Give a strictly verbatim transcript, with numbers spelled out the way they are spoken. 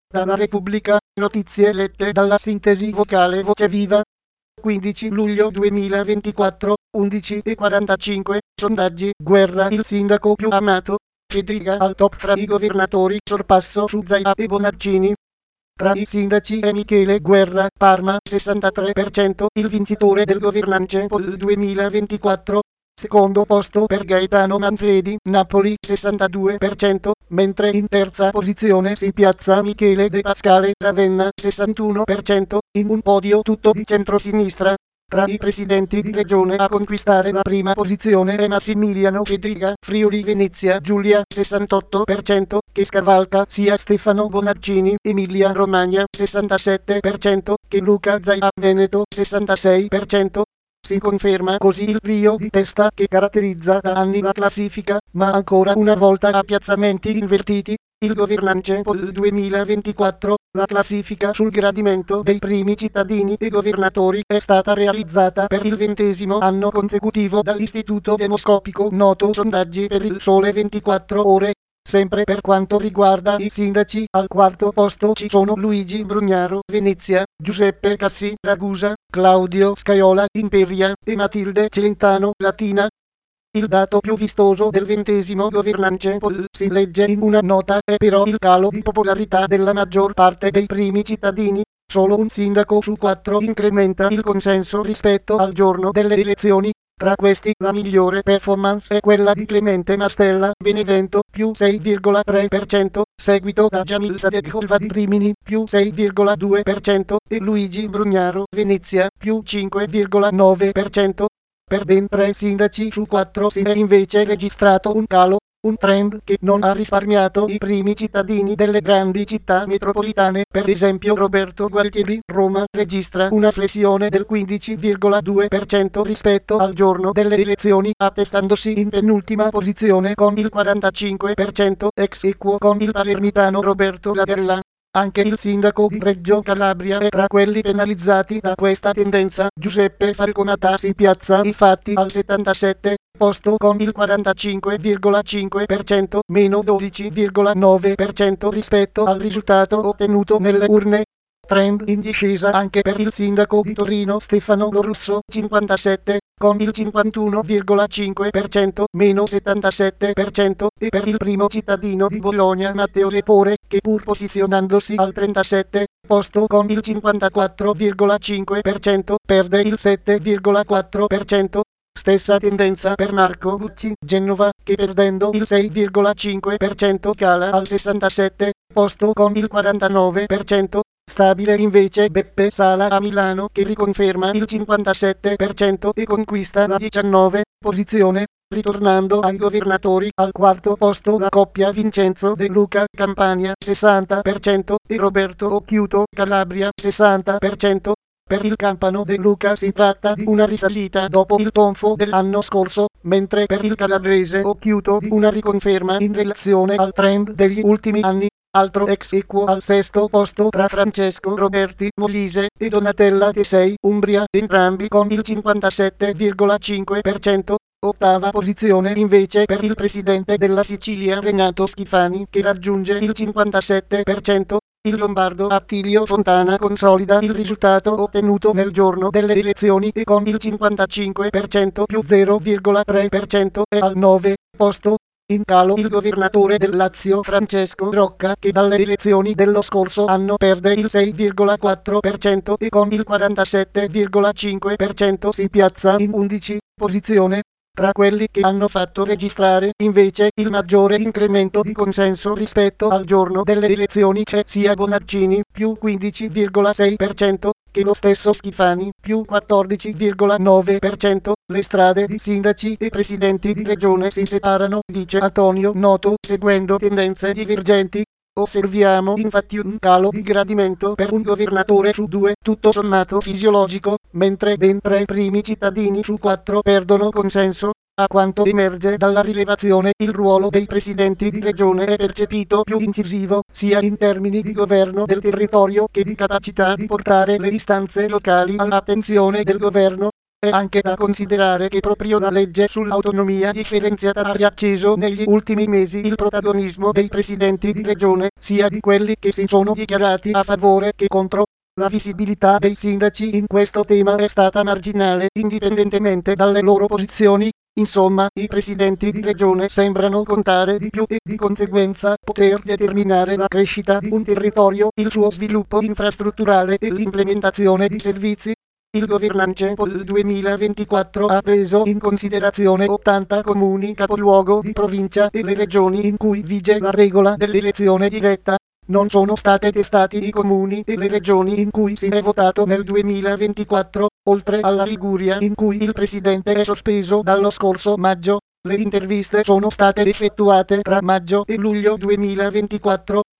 Dalla Repubblica, notizie lette dalla sintesi vocale Voce Viva. quindici luglio duemilaventiquattro, undici e quarantacinque, sondaggi, Guerra il sindaco più amato, Federica al top fra i governatori, sorpasso su Zaia e Bonaccini. Tra i sindaci è Michele Guerra, Parma, sessantatré per cento, il vincitore del Governance Poll duemilaventiquattro. Secondo posto per Gaetano Manfredi, Napoli, sessantadue per cento, mentre in terza posizione si piazza Michele De Pascale, Ravenna, sessantuno per cento, in un podio tutto di centrosinistra. Tra i presidenti di regione a conquistare la prima posizione è Massimiliano Fedriga, Friuli Venezia Giulia, sessantotto per cento, che scavalca sia Stefano Bonaccini, Emilia Romagna, sessantasette per cento, che Luca Zaia, Veneto, sessantasei per cento. Si conferma così il trio di testa che caratterizza da anni la classifica, ma ancora una volta a piazzamenti invertiti. Il Governance Poll duemilaventiquattro, la classifica sul gradimento dei primi cittadini e governatori è stata realizzata per il ventesimo anno consecutivo dall'istituto demoscopico noto Sondaggi per il Sole ventiquattro Ore. Sempre per quanto riguarda i sindaci, al quarto posto ci sono Luigi Brugnaro, Venezia, Giuseppe Cassi, Ragusa, Claudio Scaiola, Imperia, e Matilde Celentano, Latina. Il dato più vistoso del ventesimo Governance Poll, si legge in una nota, è però il calo di popolarità della maggior parte dei primi cittadini. Solo un sindaco su quattro incrementa il consenso rispetto al giorno delle elezioni. Tra questi la migliore performance è quella di Clemente Mastella, Benevento, più sei virgola tre per cento, seguito da Jamil Sadegh di Rimini, più sei virgola due per cento, e Luigi Brugnaro, Venezia, più cinque virgola nove per cento. Per ben tre sindaci su quattro si è invece registrato un calo, un trend che non ha risparmiato i primi cittadini delle grandi città metropolitane. Per esempio Roberto Gualtieri, Roma, registra una flessione del quindici virgola due per cento rispetto al giorno delle elezioni, attestandosi in penultima posizione con il quarantacinque per cento, ex equo con il palermitano Roberto Lagalla. Anche il sindaco di Reggio Calabria è tra quelli penalizzati da questa tendenza. Giuseppe Falconata si piazza infatti al settantasette posto con il quarantacinque virgola cinque per cento, meno dodici virgola nove per cento rispetto al risultato ottenuto nelle urne. Trend in discesa anche per il sindaco di Torino Stefano Lorusso, cinquantasette, con il cinquantuno virgola cinque per cento, meno settantasette per cento, e per il primo cittadino di Bologna Matteo Lepore, che pur posizionandosi al trentasette posto con il cinquantaquattro virgola cinque per cento, perde il sette virgola quattro per cento. Stessa tendenza per Marco Bucci, Genova, che perdendo il sei virgola cinque per cento cala al sessantasette posto con il quarantanove per cento. Stabile invece Beppe Sala a Milano, che riconferma il cinquantasette per cento e conquista la diciannove posizione. Ritornando ai governatori, al quarto posto la coppia Vincenzo De Luca, Campania, sessanta per cento, e Roberto Occhiuto, Calabria, sessanta per cento. Per il campano De Luca si tratta di una risalita dopo il tonfo dell'anno scorso, mentre per il calabrese Occhiuto di una riconferma in relazione al trend degli ultimi anni. Altro ex equo al sesto posto tra Francesco Roberti, Molise, e Donatella Tesei, Umbria, entrambi con il cinquantasette virgola cinque per cento. Ottava posizione invece per il presidente della Sicilia Renato Schifani, che raggiunge il cinquantasette per cento. Il lombardo Attilio Fontana consolida il risultato ottenuto nel giorno delle elezioni e con il cinquantacinque per cento più zero virgola tre per cento è al nove posto. In calo il governatore del Lazio Francesco Rocca, che dalle elezioni dello scorso anno perde il sei virgola quattro per cento e con il quarantasette virgola cinque per cento si piazza in undicesima posizione. Tra quelli che hanno fatto registrare invece il maggiore incremento di consenso rispetto al giorno delle elezioni c'è sia Bonaccini, più quindici virgola sei per cento, che lo stesso Schifani, più quattordici virgola nove per cento. Le strade di sindaci e presidenti di regione si separano, dice Antonio Noto, seguendo tendenze divergenti. Osserviamo infatti un calo di gradimento per un governatore su due, tutto sommato fisiologico, mentre ben tre primi cittadini su quattro perdono consenso. A quanto emerge dalla rilevazione, il ruolo dei presidenti di regione è percepito più incisivo, sia in termini di governo del territorio che di capacità di portare le istanze locali all'attenzione del governo. È anche da considerare che proprio la legge sull'autonomia differenziata ha riacceso negli ultimi mesi il protagonismo dei presidenti di regione, sia di quelli che si sono dichiarati a favore che contro. La visibilità dei sindaci in questo tema è stata marginale, indipendentemente dalle loro posizioni. Insomma, i presidenti di regione sembrano contare di più e di conseguenza poter determinare la crescita di un territorio, il suo sviluppo infrastrutturale e l'implementazione di servizi. Il governance Pol duemilaventiquattro ha preso in considerazione ottanta comuni capoluogo di provincia e le regioni in cui vige la regola dell'elezione diretta. Non sono state testati i comuni e le regioni in cui si è votato nel duemilaventiquattro, oltre alla Liguria in cui il presidente è sospeso dallo scorso maggio. Le interviste sono state effettuate tra maggio e luglio duemilaventiquattro.